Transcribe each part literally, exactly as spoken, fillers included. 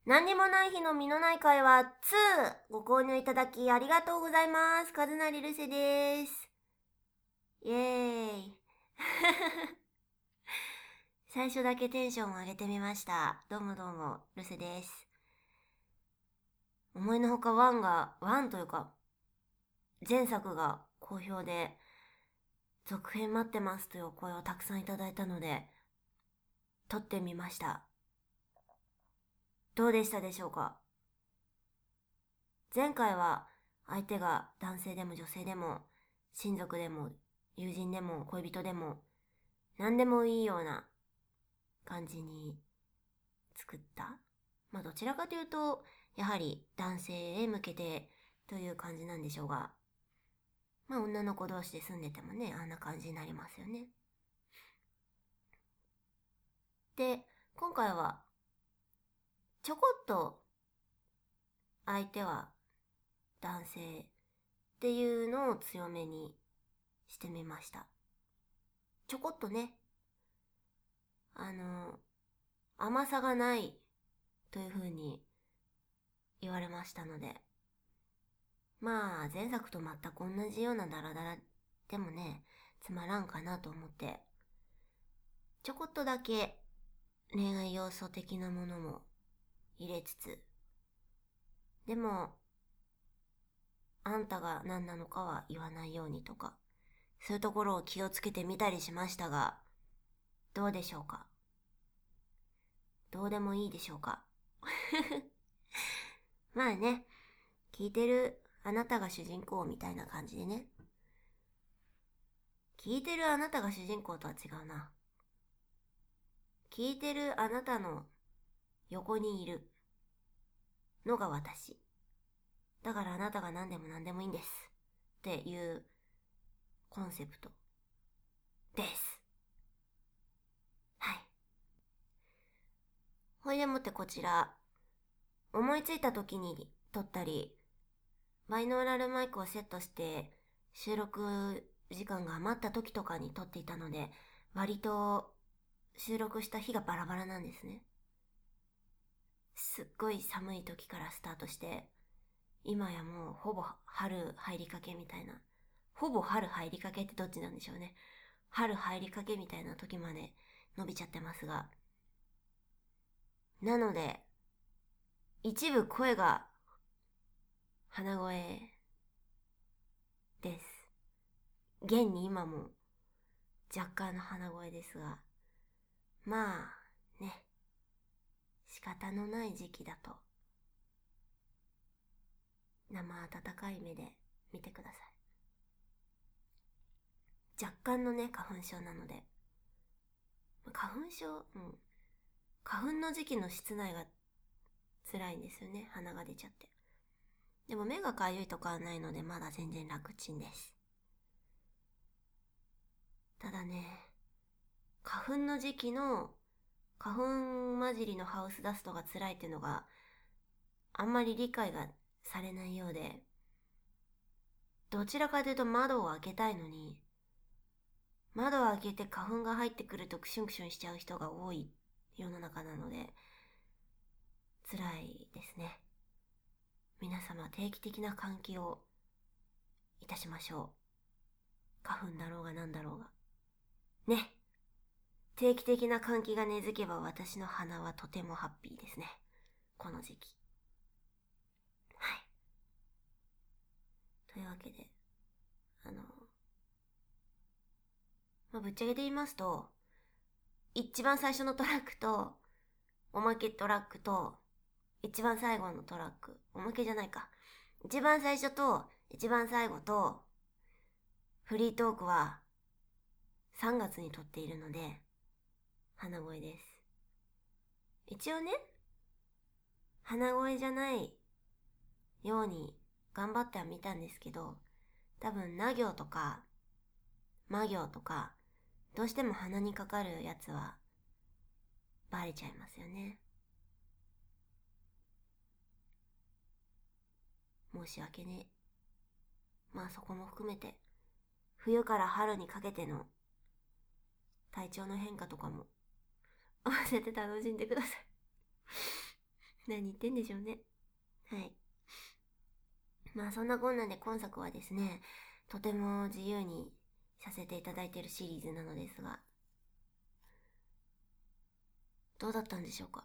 何にもない日の身のない会話にご購入いただきありがとうございます。和成ルセです。イエーイ。最初だけテンションを上げてみました。どうもどうも、ルセです。思いのほかワンが、ワンというか、前作が好評で、続編待ってますというお声をたくさんいただいたので、撮ってみました。どうでしたでしょうか？前回は相手が男性でも女性でも親族でも友人でも恋人でも何でもいいような感じに作った。まあどちらかというとやはり男性へ向けてという感じなんでしょうが、まあ女の子同士で住んでてもね、あんな感じになりますよね。で、今回はちょこっと相手は男性っていうのを強めにしてみました。ちょこっとね、あの、甘さがないというふうに言われましたので、まあ前作と全く同じようなダラダラでもね、つまらんかなと思って、ちょこっとだけ恋愛要素的なものも入れつつ、でもあんたが何なのかは言わないようにとか、そういうところを気をつけてみたりしましたが、どうでしょうか？どうでもいいでしょうか？まあね、聞いてるあなたが主人公みたいな感じでね。聞いてるあなたが主人公とは違うな。聞いてるあなたの横にいるのが私。だからあなたが何でも何でもいいんです。っていうコンセプトです。はい。ほいでもってこちら、思いついた時に撮ったり、バイノーラルマイクをセットして収録時間が余った時とかに撮っていたので、割と収録した日がバラバラなんですね。すっごい寒い時からスタートして、今やもうほぼ春入りかけみたいな。ほぼ春入りかけってどっちなんでしょうね。春入りかけみたいな時まで伸びちゃってますが。なので、一部声が鼻声です。現に今も若干の鼻声ですが、まあね、仕方のない時期だと生温かい目で見てください。若干のね、花粉症なので、花粉症、うん、花粉の時期の室内が辛いんですよね。鼻が出ちゃって。でも目がかゆいとかはないのでまだ全然楽ちんです。ただね、花粉の時期の花粉混じりのハウスダストが辛いっていうのがあんまり理解がされないようで、どちらかというと窓を開けたいのに、窓を開けて花粉が入ってくるとクシュンクシュンしちゃう人が多い世の中なので辛いですね。皆様定期的な換気をいたしましょう。花粉だろうがなんだろうがね。定期的な換気が根付けば私の鼻はとてもハッピーですね。この時期。はい。というわけで、あの、まあ、ぶっちゃけて言いますと、一番最初のトラックと、おまけトラックと、一番最後のトラック、おまけじゃないか。一番最初と、一番最後と、フリートークはさんがつに撮っているので、鼻声です。一応ね、鼻声じゃないように頑張ってはみたんですけど、多分な行とかま行とかどうしても鼻にかかるやつはバレちゃいますよね。申し訳ねえ。まあそこも含めて冬から春にかけての体調の変化とかも合わせて楽しんでください。 何言ってんでしょうね。はい。まあそんなこんなで今作はですね、とても自由にさせていただいているシリーズなのですが、どうだったんでしょうか。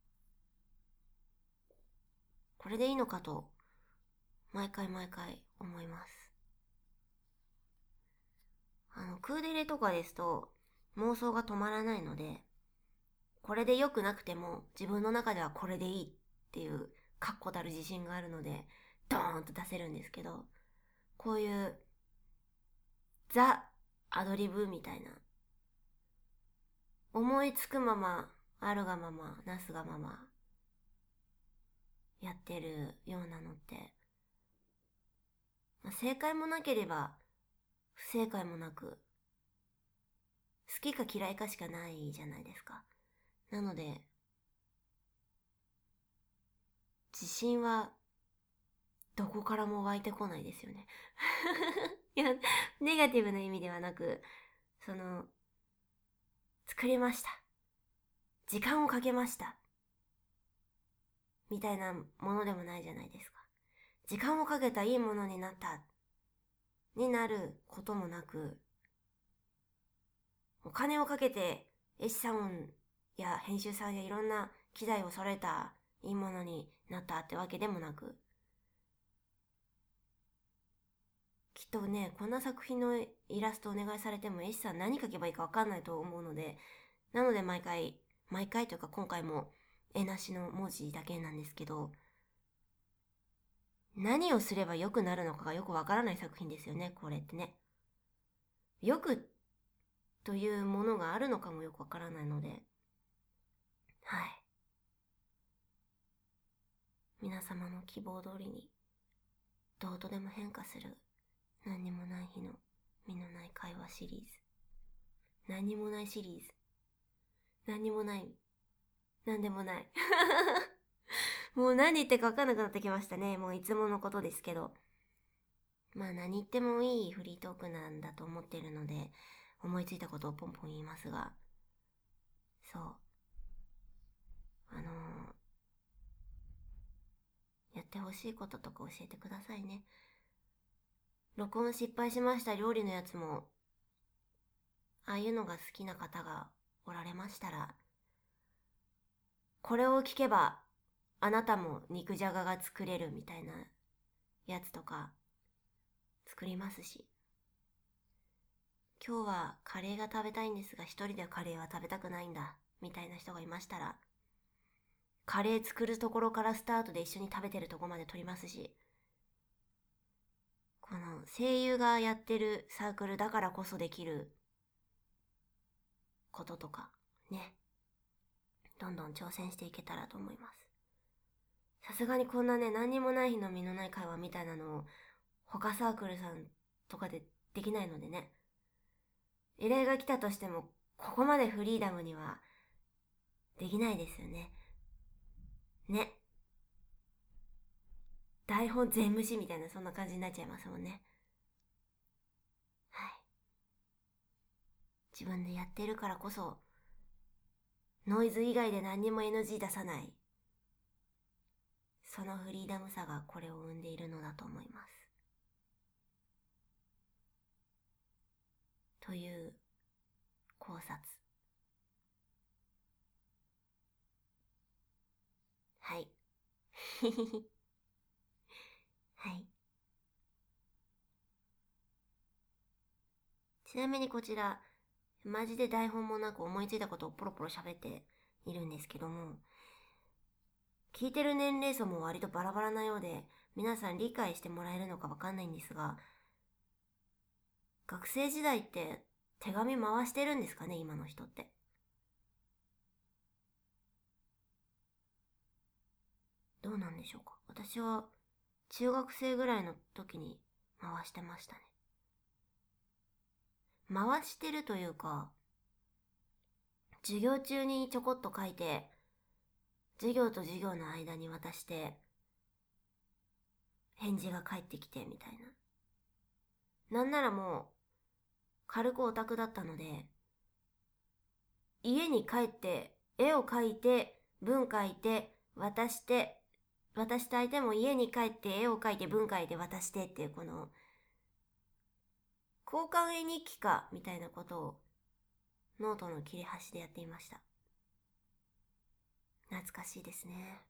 これでいいのかと毎回毎回思います。あのクーデレとかですと妄想が止まらないので、これで良くなくても自分の中ではこれでいいっていう確固たる自信があるのでドーンと出せるんですけど、こういうザ・アドリブみたいな、思いつくままあるがままなすがままやってるようなのって、まあ、正解もなければ不正解もなく、好きか嫌いかしかないじゃないですか。なので自信はどこからも湧いてこないですよね。いや、ネガティブな意味ではなく、その、作りました。時間をかけました。みたいなものでもないじゃないですか。時間をかけたいいものになった。になることもなく、お金をかけて、絵師さんや編集さんやいろんな機材を揃えたいいものになったってわけでもなく、きっとね、こんな作品のイラストお願いされても絵師さん何描けばいいかわかんないと思うので、なので毎回、毎回というか今回も絵なしの文字だけなんですけど、何をすれば良くなるのかがよくわからない作品ですよね、これってね。良くというものがあるのかもよくわからないので、はい。皆様の希望通りに、どうとでも変化する、何にもない日の身のない会話シリーズ。何にもないシリーズ。何にもない。何でもない。もう何言ってか分かんなくなってきましたね。もういつものことですけど。まあ何言ってもいいフリートークなんだと思ってるので、思いついたことをポンポン言いますが、そう。あのー、やってほしいこととか教えてくださいね。録音失敗しました料理のやつも、ああいうのが好きな方がおられましたら、これを聞けばあなたも肉じゃがが作れるみたいなやつとか作りますし、今日はカレーが食べたいんですが一人でカレーは食べたくないんだみたいな人がいましたら、カレー作るところからスタートで一緒に食べてるところまで撮りますし、この声優がやってるサークルだからこそできることとかね、どんどん挑戦していけたらと思います。さすがにこんなね、何にもない日の身のない会話みたいなのを他サークルさんとかでできないのでね、依頼が来たとしてもここまでフリーダムにはできないですよね。ね。台本全無視みたいなそんな感じになっちゃいますもんね。はい。自分でやってるからこそ、ノイズ以外で何にも エヌジー 出さない。そのフリーダムさがこれを生んでいるのだと思います。という考察。はい。はい。ちなみにこちら、マジで台本もなく思いついたことをポロポロ喋っているんですけども、聞いてる年齢層も割とバラバラなようで、皆さん理解してもらえるのかわかんないんですが、学生時代って手紙回してるんですかね、今の人って。どうなんでしょうか。私は中学生ぐらいの時に回してましたね。回してるというか、授業中にちょこっと書いて、授業と授業の間に渡して、返事が返ってきてみたいな。なんならもう、軽くオタクだったので、家に帰って、絵を描いて、文書いて、 渡して、渡した相手も家に帰って絵を描いて文書いて渡してっていう、この交換絵日記かみたいなことをノートの切れ端でやっていました。懐かしいですね。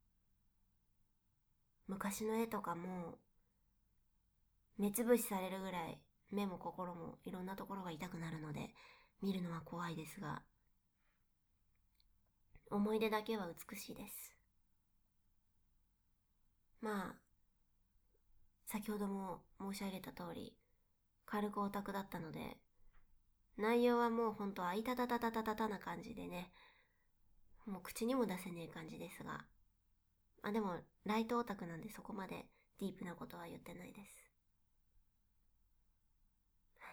昔の絵とかも目つぶしされるぐらい目も心もいろんなところが痛くなるので見るのは怖いですが、思い出だけは美しいです。まあ先ほども申し上げた通り軽くオタクだったので、内容はもうほんとあいたたたたたたたな感じでね、もう口にも出せねえ感じですが、あでもライトオタクなんでそこまでディープなことは言ってないです。はい。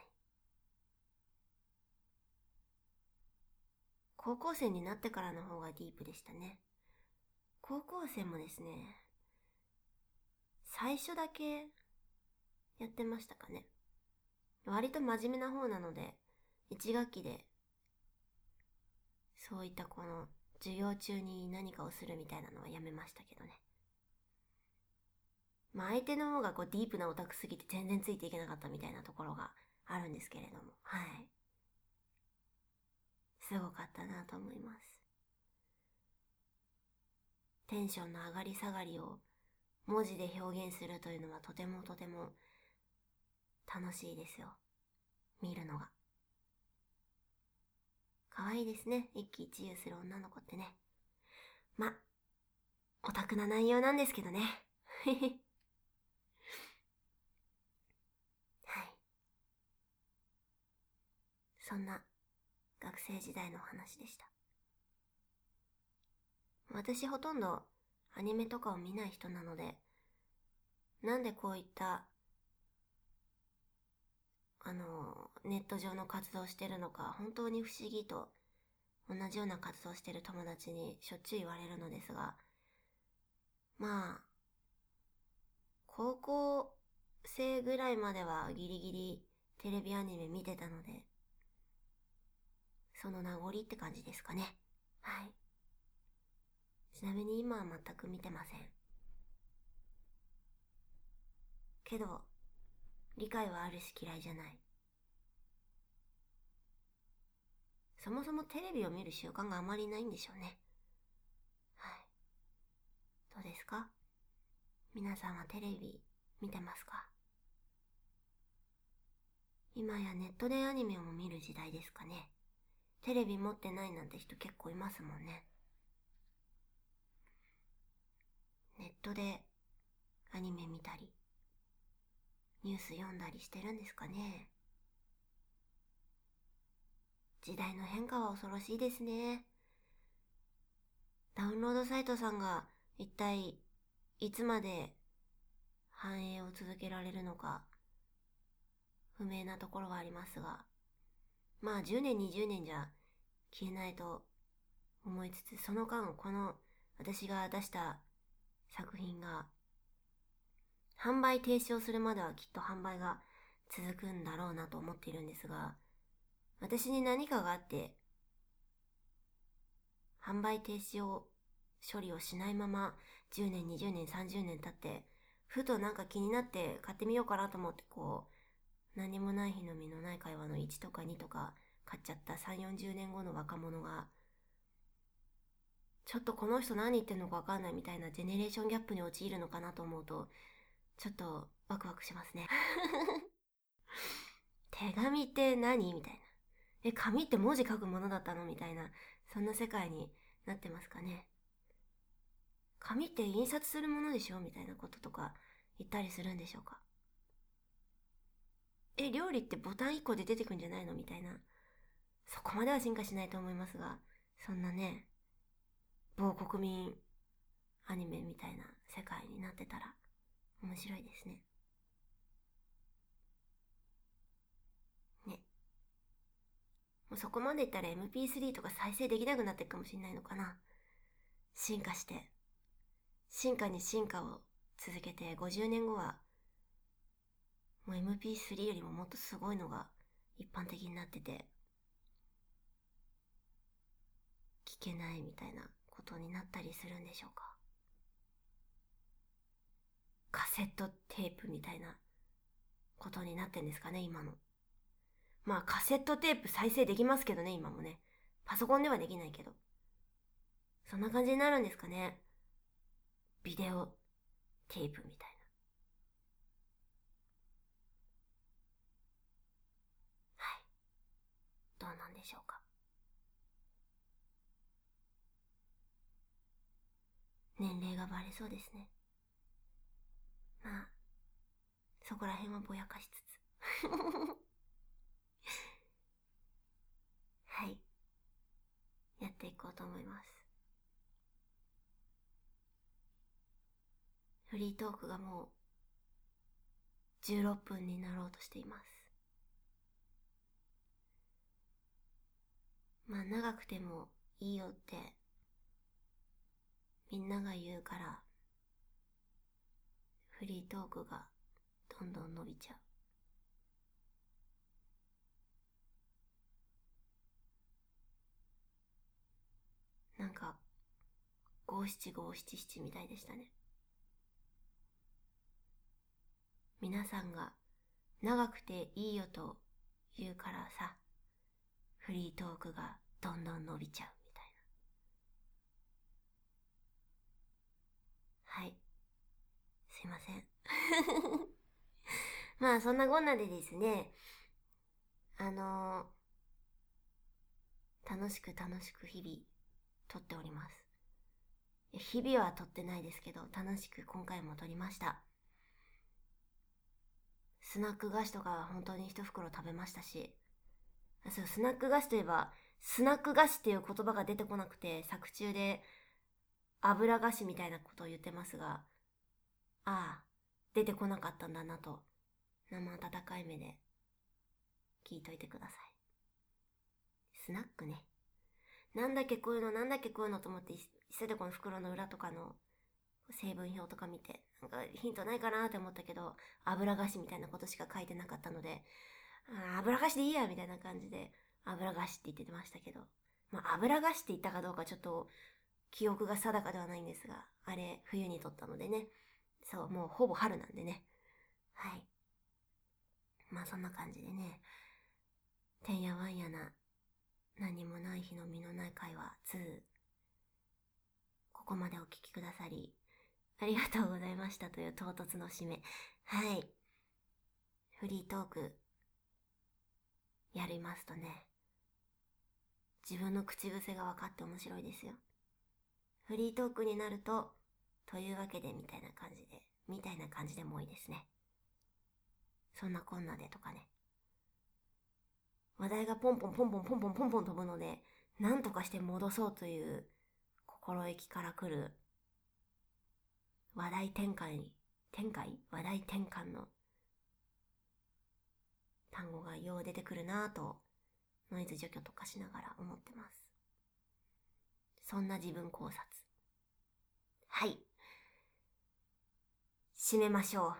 高校生になってからの方がディープでしたね。高校生もですね、最初だけやってましたかね。割と真面目な方なので、一学期でそういったこの授業中に何かをするみたいなのはやめましたけどね。まあ相手の方がこうディープなオタクすぎて全然ついていけなかったみたいなところがあるんですけれども、はい。すごかったなと思います。テンションの上がり下がりを文字で表現するというのはとてもとても楽しいですよ。見るのが。可愛いですね。一喜一憂する女の子ってね。ま、オタクな内容なんですけどね。はい。そんな学生時代の話でした。私ほとんどアニメとかを見ない人なので、なんでこういったあのネット上の活動をしてるのか本当に不思議と、同じような活動をしてる友達にしょっちゅう言われるのですが、まあ高校生ぐらいまではギリギリテレビアニメ見てたので、その名残って感じですかね。はい。ちなみに今は全く見てません。けど理解はあるし嫌いじゃない。そもそもテレビを見る習慣があまりないんでしょうね。はい。どうですか？皆さんはテレビ見てますか？今やネットでアニメを見る時代ですかね。テレビ持ってないなんて人結構いますもんね。ネットでアニメ見たりニュース読んだりしてるんですかね。時代の変化は恐ろしいですね。ダウンロードサイトさんが一体いつまで繁栄を続けられるのか不明なところはありますが、まあじゅうねんにじゅうねんじゃ消えないと思いつつ、その間この私が出した作品が販売停止をするまではきっと販売が続くんだろうなと思っているんですが、私に何かがあって販売停止を処理をしないままじゅうねんにじゅうねんさんじゅうねん経って、ふとなんか気になって買ってみようかなと思って、こう何もない日の実のない会話のいちとかにとか買っちゃったさんじゅうよんじゅうねんごの若者が、ちょっとこの人何言ってんのか分かんないみたいなジェネレーションギャップに陥るのかなと思うと、ちょっとワクワクしますね。手紙って何みたいな。え、紙って文字書くものだったのみたいな、そんな世界になってますかね。紙って印刷するものでしょみたいなこととか言ったりするんでしょうか。え、料理ってボタンいっこで出てくんじゃないのみたいな。そこまでは進化しないと思いますが、そんなね、某国民アニメみたいな世界になってたら面白いですね。ね。もうそこまでいったら エムピースリー とか再生できなくなっていくかもしれないのかな。進化して。進化に進化を続けてごじゅうねんごはもう エムピースリー よりももっとすごいのが一般的になってて、聞けないみたいなことになったりするんでしょうか。 カセットテープみたいなことになってんですかね、今の。まあカセットテープ再生できますけどね、今もね。パソコンではできないけど。そんな感じになるんですかね。ビデオテープみたいな。はい。どうなんでしょうか。年齢がバレそうですね。まあ、そこら辺はぼやかしつつ。はい。やっていこうと思います。フリートークがもうじゅうろっぷんになろうとしています。まあ長くてもいいよってみんなが言うからフリートークがどんどん伸びちゃう。なんか五七五七七みたいでしたね。皆さんが長くていいよと言うからさ、フリートークがどんどん伸びちゃうみたいな。はい。すいません。まあそんなこんなでですね、あのー、楽しく楽しく日々撮っております。日々は撮ってないですけど、楽しく今回も撮りました。スナック菓子とか本当に一袋食べましたし、そう、スナック菓子といえば、スナック菓子っていう言葉が出てこなくて、作中で油菓子みたいなことを言ってますが、ああ、出てこなかったんだなと、生温かい目で聞いといてください。スナックね。なんだっけこういうの、なんだっけこういうのと思って、急いでこの袋の裏とかの成分表とか見て、なんかヒントないかなって思ったけど、油菓子みたいなことしか書いてなかったので、あ、油菓子でいいやみたいな感じで、油菓子って言ってましたけど、まあ油菓子って言ったかどうかちょっと記憶が定かではないんですが、あれ冬に撮ったのでね、そう、もうほぼ春なんでね。はい。まあそんな感じでね、てんやわんやな何もない日の身のない会話に、ここまでお聞きくださりありがとうございましたという唐突の締め。はい。フリートークやりますとね、自分の口癖が分かって面白いですよ。フリートークになると、というわけでみたいな感じで、みたいな感じでもいいですね。そんなこんなでとかね。話題がポンポンポンポンポンポンポンポン飛ぶので、なんとかして戻そうという心意気から来る話題転換、展開話題転換の単語がよう出てくるなぁと、ノイズ除去とかしながら思ってます。そんな自分考察。はい。締めましょう。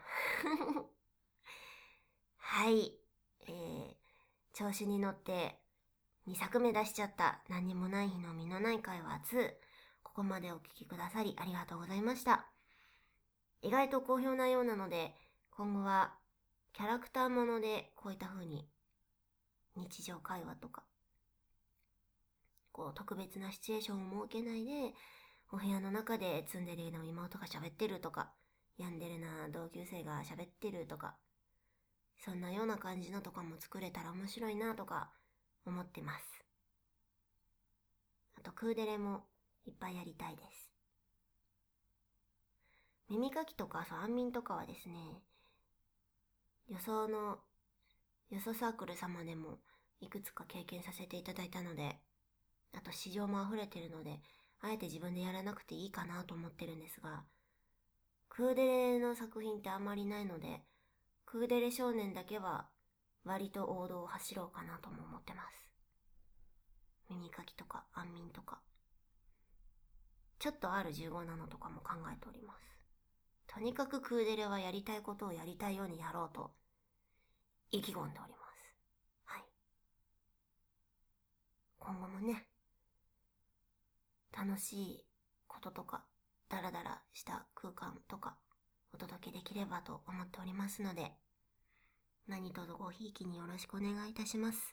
はい。えー、調子に乗ってにさくめ出しちゃった何にもない日の身のない会話に。ここまでお聞きくださりありがとうございました。意外と好評なようなので、今後はキャラクターものでこういった風に日常会話とか、こう特別なシチュエーションを設けないで、お部屋の中でツンデレの妹が喋ってるとか、ヤンデレな同級生が喋ってるとか、そんなような感じのとかも作れたら面白いなとか思ってます。あとクーデレもいっぱいやりたいです。耳かきとかそう安眠とかはですね、予想の予想サークル様でもいくつか経験させていただいたので、あと市場も溢れてるので、あえて自分でやらなくていいかなと思ってるんですが、クーデレの作品ってあんまりないので、クーデレ少年だけは割と王道を走ろうかなとも思ってます。耳かきとか安眠とか、ちょっと アールじゅうご なのとかも考えております。とにかくクーデレはやりたいことをやりたいようにやろうと意気込んでおります。はい。今後もね、楽しいこととか、ダラダラした空間とかお届けでききればと思っておりますので、何卒ごひいきによろしくお願いいたします。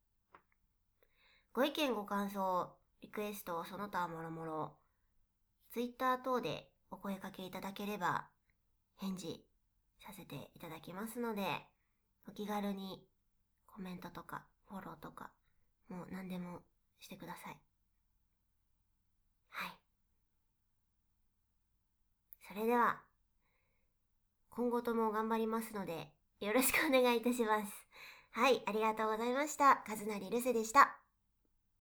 ご意見ご感想、リクエスト、その他もろもろ、ツイッター等でお声掛けいただければ返事させていただきますので、お気軽にコメントとかフォローとかもう何でもしてください。はい。それでは今後とも頑張りますのでよろしくお願いいたします。はい、ありがとうございました。カズナリルセでした。